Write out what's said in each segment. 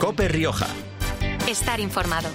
COPE Rioja. Estar informado.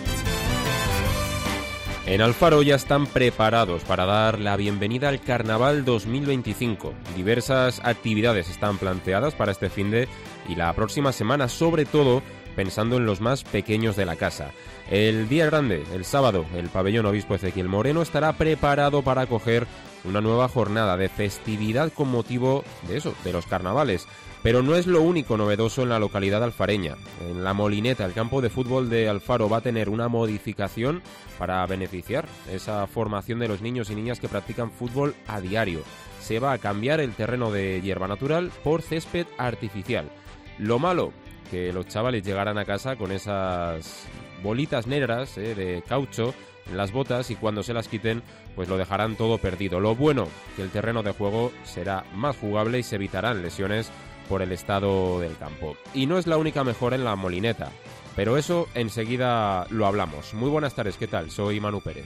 En Alfaro ya están preparados para dar la bienvenida al Carnaval 2025. Diversas actividades están planteadas para este finde y la próxima semana, sobre todo pensando en los más pequeños de la casa. El día grande, el sábado, el pabellón Obispo Ezequiel Moreno estará preparado para acoger una nueva jornada de festividad con motivo de los carnavales. Pero no es lo único novedoso en la localidad alfareña. En La Molineta, el campo de fútbol de Alfaro va a tener una modificación para beneficiar esa formación de los niños y niñas que practican fútbol a diario. Se va a cambiar el terreno de hierba natural por césped artificial. Lo malo, que los chavales llegarán a casa con esas bolitas negras de caucho en las botas y cuando se las quiten pues lo dejarán todo perdido. Lo bueno, que el terreno de juego será más jugable y se evitarán lesiones por el estado del campo. Y no es la única mejora en La Molineta, pero eso enseguida lo hablamos. Muy buenas tardes, ¿qué tal? Soy Manu Pérez.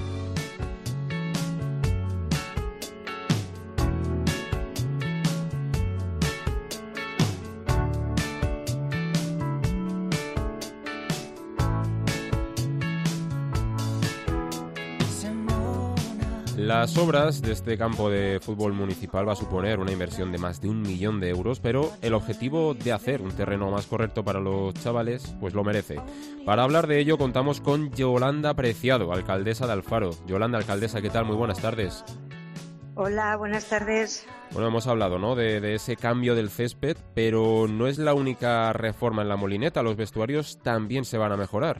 Las obras de este campo de fútbol municipal va a suponer una inversión de más de 1 millón de euros, pero el objetivo de hacer un terreno más correcto para los chavales, pues lo merece. Para hablar de ello contamos con Yolanda Preciado, alcaldesa de Alfaro. Yolanda, alcaldesa, ¿qué tal? Muy buenas tardes. Hola, buenas tardes. Bueno, hemos hablado, ¿no?, de ese cambio del césped, pero no es la única reforma en La Molineta, los vestuarios también se van a mejorar.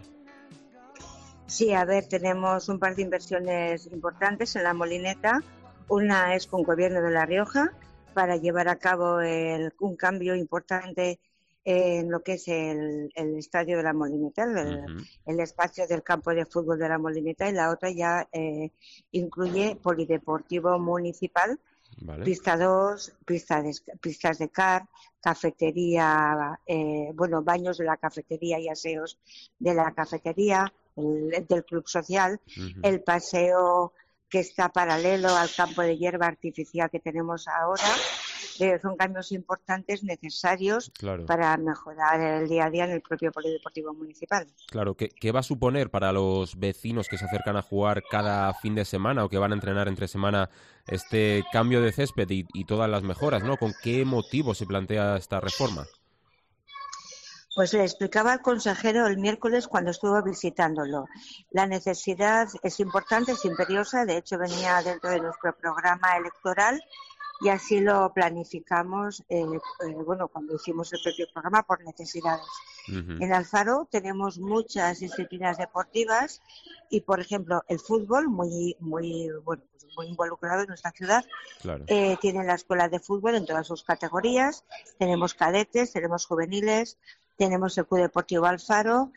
Sí, a ver, tenemos un par de inversiones importantes en La Molineta. Una es con Gobierno de La Rioja para llevar a cabo un cambio importante en lo que es el estadio de La Molineta, el espacio del campo de fútbol de La Molineta, y la otra ya incluye polideportivo municipal, vale. Pista 2, pistas de kart, cafetería, baños de la cafetería y aseos de la cafetería, del club social, el paseo que está paralelo al campo de hierba artificial que tenemos ahora. Son cambios importantes necesarios, claro, para mejorar el día a día en el propio polideportivo municipal. Claro, ¿qué va a suponer para los vecinos que se acercan a jugar cada fin de semana o que van a entrenar entre semana este cambio de césped y todas las mejoras, ¿no? ¿Con qué motivo se plantea esta reforma? Pues le explicaba al consejero el miércoles cuando estuvo visitándolo. La necesidad es importante, es imperiosa, de hecho venía dentro de nuestro programa electoral y así lo planificamos cuando hicimos el propio programa por necesidades. En Alfaro tenemos muchas disciplinas deportivas y, por ejemplo, el fútbol, muy involucrado en nuestra ciudad. Claro. Tiene la escuela de fútbol en todas sus categorías. Tenemos cadetes, tenemos juveniles, tenemos el Club Deportivo Alfaro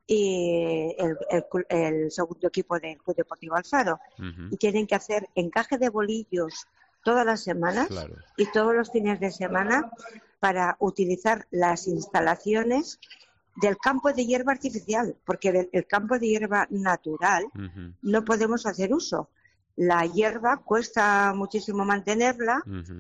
y el segundo equipo del Club Deportivo Alfaro. Y tienen que hacer encaje de bolillos todas las semanas, claro, y todos los fines de semana para utilizar las instalaciones del campo de hierba artificial, porque el campo de hierba natural no podemos hacer uso. La hierba cuesta muchísimo mantenerla,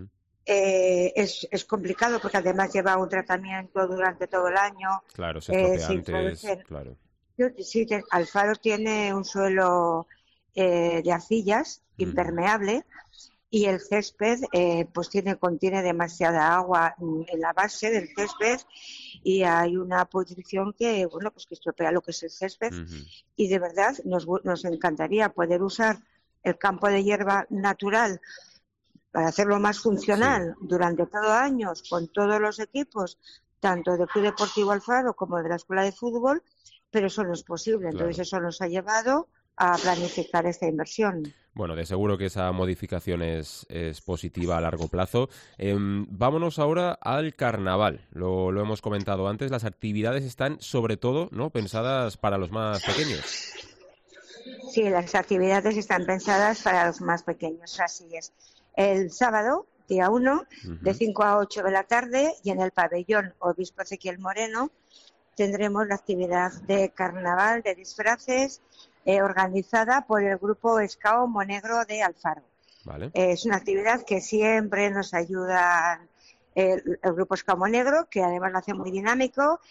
es complicado porque además lleva un tratamiento durante todo el año. Claro, se estropea antes, claro. Sí, Alfaro tiene un suelo de arcillas impermeable, y el césped contiene demasiada agua en la base del césped y hay una pudrición que estropea lo que es el césped. Y de verdad nos encantaría poder usar el campo de hierba natural para hacerlo más funcional, sí, durante todo años con todos los equipos, tanto del Club Deportivo Alfaro como de la Escuela de Fútbol, pero eso no es posible. Entonces eso nos ha llevado a planificar esta inversión. Bueno, de seguro que esa modificación es positiva a largo plazo. Vámonos ahora al carnaval. Lo hemos comentado antes, las actividades están sobre todo, ¿no?, pensadas para los más pequeños. Sí, las actividades están pensadas para los más pequeños, así es. El sábado, día 1, de 5 a 8 de la tarde, y en el pabellón Obispo Ezequiel Moreno tendremos la actividad de carnaval de disfraces organizada por el grupo Escao Monegro de Alfaro. Vale. Es una actividad que siempre nos ayuda el grupo Escao Monegro, que además lo hace muy dinámico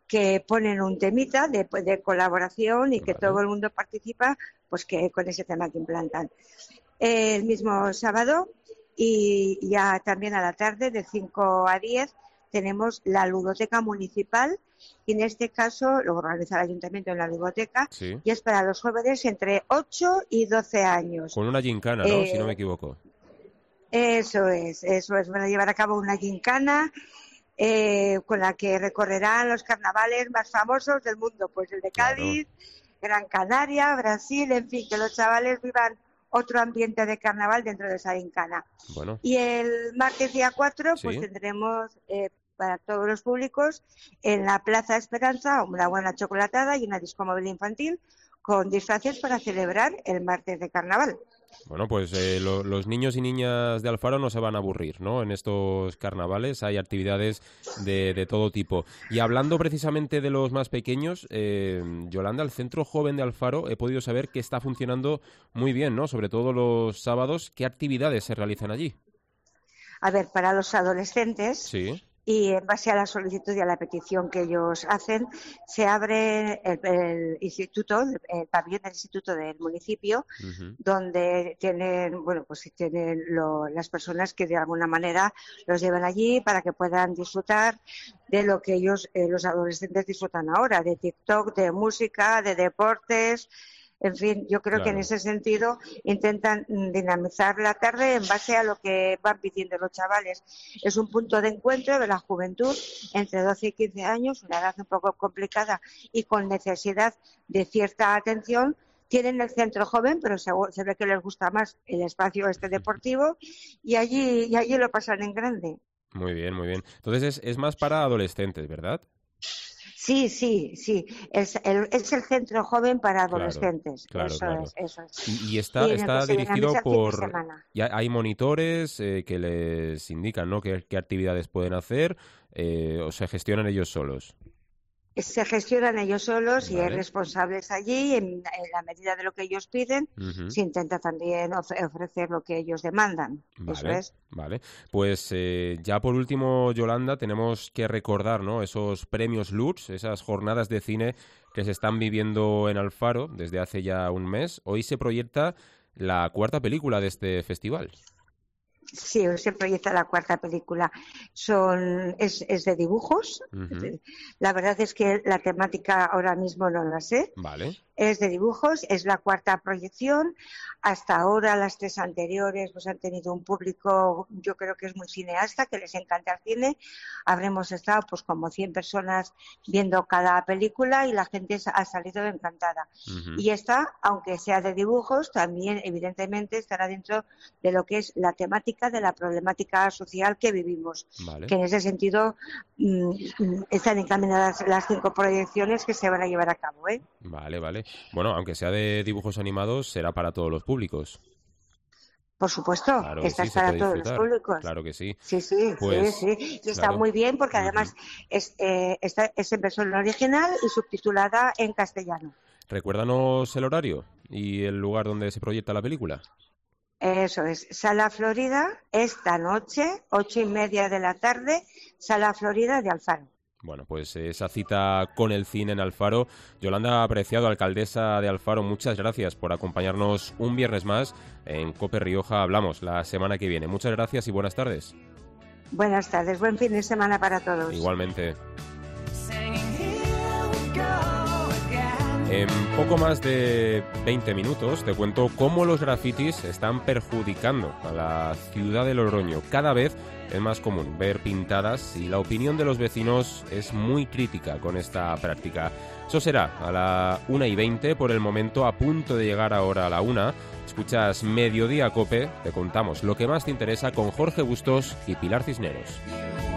que ponen un temita de colaboración y que Vale. todo el mundo participa, pues que con ese tema que implantan. El mismo sábado y ya también a la tarde, de 5 a 10, tenemos la ludoteca municipal, y en este caso lo organiza el ayuntamiento en la ludoteca, Sí. y es para los jóvenes entre 8 y 12 años. Con una gincana, ¿no? Si no me equivoco. Eso es. Van a llevar a cabo una gincana con la que recorrerán los carnavales más famosos del mundo, pues el de Cádiz, Gran Canaria, Brasil, en fin, que los chavales vivan otro ambiente de carnaval dentro de esa gincana. Bueno. Y el martes día 4, pues Sí. tendremos para todos los públicos en la Plaza Esperanza una buena chocolatada y una discomóvil infantil con disfraces para celebrar el martes de carnaval. Bueno, pues los niños y niñas de Alfaro no se van a aburrir, ¿no? En estos carnavales hay actividades de todo tipo. Y hablando precisamente de los más pequeños, Yolanda, el Centro Joven de Alfaro, he podido saber que está funcionando muy bien, ¿no? Sobre todo los sábados. ¿Qué actividades se realizan allí? A ver, para los adolescentes, Sí. y en base a la solicitud y a la petición que ellos hacen, se abre el instituto, el pabellón del instituto del municipio, Uh-huh. donde tienen las personas que de alguna manera los llevan allí para que puedan disfrutar de lo que ellos, los adolescentes, disfrutan ahora, de TikTok, de música, de deportes. En fin, yo creo que en ese sentido intentan dinamizar la tarde en base a lo que van pidiendo los chavales. Es un punto de encuentro de la juventud entre 12 y 15 años, una edad un poco complicada y con necesidad de cierta atención. Tienen el centro joven, pero se ve que les gusta más el espacio deportivo, y allí lo pasan en grande. Muy bien, muy bien. Entonces es más para adolescentes, ¿verdad? Sí. Es el centro joven para adolescentes. Claro. Eso es. Y está dirigido por... Ya hay monitores que les indican, ¿no?, qué actividades pueden hacer, o se gestionan ellos solos. Se gestionan ellos solos, y hay Vale. responsables allí. En la medida de lo que ellos piden, Uh-huh. se intenta también ofrecer lo que ellos demandan. Eso Vale, es. vale. Pues ya por último, Yolanda, tenemos que recordar, ¿no?, esos premios Lutz, esas jornadas de cine que se están viviendo en Alfaro desde hace ya un mes. Hoy se proyecta la cuarta película de este festival. Sí, hoy se proyecta la cuarta película. Es de dibujos. Uh-huh. La verdad es que la temática ahora mismo no la sé. Vale. Es de dibujos, es la cuarta proyección. Hasta ahora las 3 anteriores pues han tenido un público, yo creo que es muy cineasta, que les encanta el cine. Habremos estado pues como 100 personas viendo cada película, y la gente ha salido encantada. Uh-huh. Y esta, aunque sea de dibujos, también evidentemente estará dentro de lo que es la temática de la problemática social que vivimos. Vale. Que en ese sentido están encaminadas las 5 proyecciones que se van a llevar a cabo, ¿eh? Vale. Bueno, aunque sea de dibujos animados, será para todos los públicos. Por supuesto, Claro que esta sí, es se para puede todos disfrutar. los públicos. Claro que sí. Sí. Pues, Y está claro. muy bien porque Uh-huh. además es en versión original y subtitulada en castellano. Recuérdanos el horario y el lugar donde se proyecta la película. Eso es, Sala Florida, esta noche, 8:30 de la tarde, Sala Florida de Alfaro. Bueno, pues esa cita con el cine en Alfaro. Yolanda Apreciado, alcaldesa de Alfaro, muchas gracias por acompañarnos un viernes más en COPE Rioja. Hablamos la semana que viene. Muchas gracias y buenas tardes. Buenas tardes, buen fin de semana para todos. Igualmente. En poco más de 20 minutos te cuento cómo los grafitis están perjudicando a la ciudad de Logroño. Cada vez es más común ver pintadas y la opinión de los vecinos es muy crítica con esta práctica. Eso será a la 1:20, por el momento, a punto de llegar ahora a la 1. Escuchas Mediodía Cope, te contamos lo que más te interesa con Jorge Bustos y Pilar Cisneros.